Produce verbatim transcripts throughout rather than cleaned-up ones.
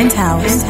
Penthouse.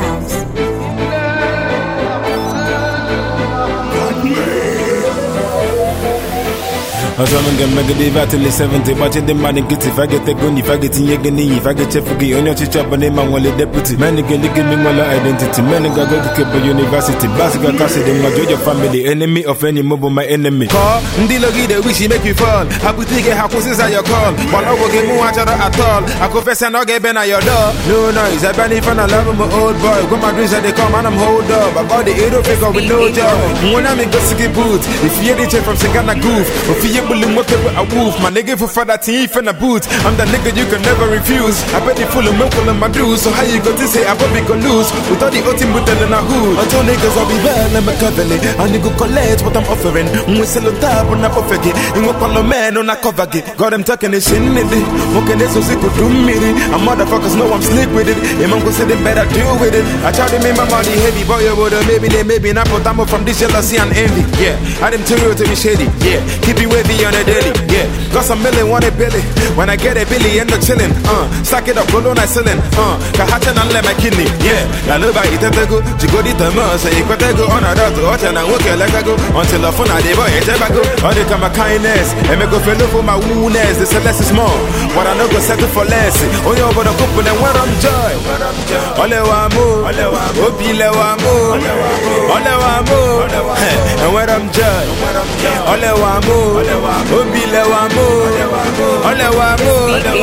I saw them get mega div at the seventy, but the man get if I get a gun, if I get in your gunny, if I get a fugi on your chop and name and one deputy. Man, you can give me my identity. Man, you go to keep university. Basic acid in my your family, enemy of any mobile, my enemy. Call, Ndilogi, the wish he make you fall. I put take a house is your call. But I will get more at all. I confess and I'll get Ben at your door. No noise, I ban if I love my old boy. Go my dreams that they come and I'm hold up. I got the eight of figure with no job. When I'm in Gossip Boots, if you're the from Sagana Goof, or if you're a wolf, my nigga for father teeth and a boot. I'm the nigga you can never refuse. I bet you full of milk on my dues. So how you got to say I probably gonna lose without the ultimate in a hood? I told niggas I'll be well and my covenant. And you go collect what I'm offering. We sell a tab on a perfect. You go call a man on a cover gate. God, I'm talking this shit in it. Okay, this was it could do me. And motherfuckers know I'm slick with it. Your mom go say they better deal with it. I try to make my money heavy, boy, you would maybe they maybe not put I'm from this jealousy and envy. Yeah, I didn't tell you to be shady. Yeah, keep it wavy on a daily. Yeah, got some million, want a billy. When I get a billy, end up chilling. Uh, stack it up, go on, I selling. Uh, Kahatan and let my kidney. Yeah, I love I eat a go. You go to the most, you got to go on a dot to watch and I walk like I go. Until the phone, I did boy, I go. All the time, my kindness. And me go fellow for my woundness. The celeste is more. What I know go settle for less. Oh, you're over the couple and where I'm joy. Ole wa mo, Obi le wa mo, Ole wa mo, and where I'm joy. Ole wa mo, Obi le wa mo, Ole wa mo.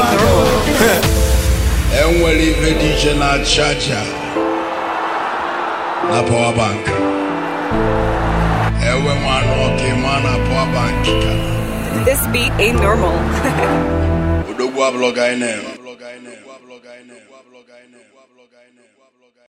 And well, if a D J na charger, na power bank. And when man okay, man na power bank. This beat ain't normal. Udo gwa blog I name.